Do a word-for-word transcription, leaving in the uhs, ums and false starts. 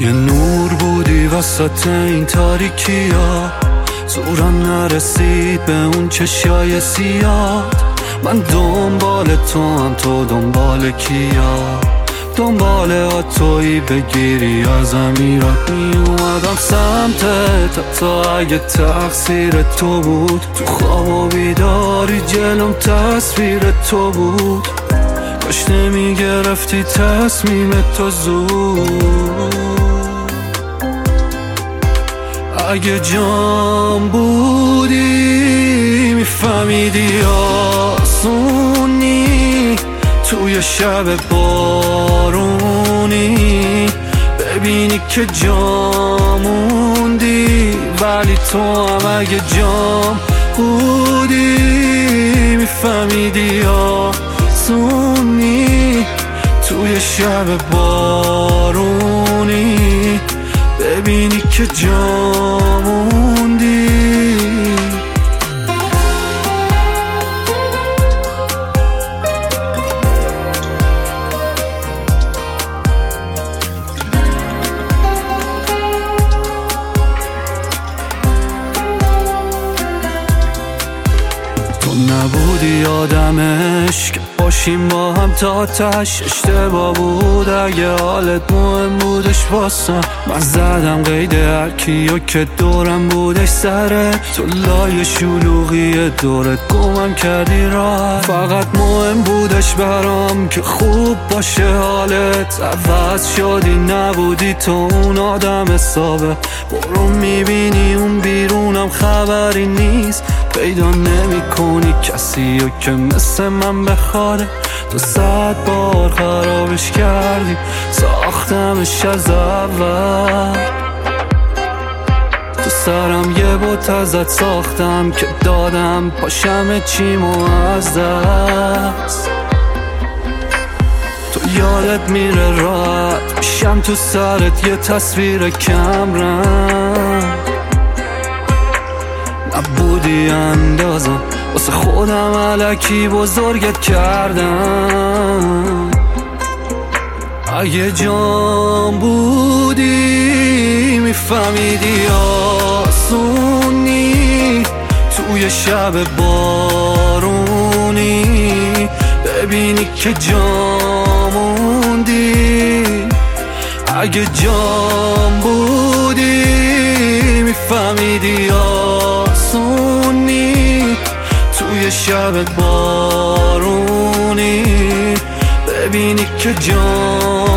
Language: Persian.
یه نور بودی وسط این تاریکیا، زورم نرسید به اون چشای سیاد. من دنبال تو هم تو دنبال کیا، دنبال آتویی بگیری ازم ایراد می اومدم سمتت تا اگه تقصیر تو بود. تو خواب و بیداری جلوم تصویر تو بود، کاش نمی گرفتی تصمیم تو زود. اگه جام بودی میفهمیدی آسونی توی شب بارونی ببینی که جاموندی، ولی تو هم اگه جام بودی میفهمیدی آسونی توی شب بارونی ببینی که جاموندی. تو نبودی آدمش که باشیم با هم تا تش. اشتباه بود اگه حالت مهم بودش واسم. من زدم قید هر کیو که دورم بودش سره، تو لای شلوغی دورت گمم کردی راحت. فقط مهم بودش برام که خوب باشه حالت، عوض شدی نبودی تو اون آدم حسابه. برو میبینی اون بیرونم خبری نیست، پیدا نمی کنی کسی رو که مثل من بخواد. تو صد بار خرابش کردی، ساختمش از اول. تو سرم یه بوت ازت ساختم که دادم پاشم چیمو از دست. تو یادت میره راحت میشم تو سرت یه تصویر کم رنگ. نبودی اندازم واسه خودم الکی بزرگت کردم. اگه جام بودی میفهمیدی آسونی توی شب بارونی ببینی که جاموندی. اگه جام بودی میفهمیدی آسونی توی شب بارونی ببینی که جام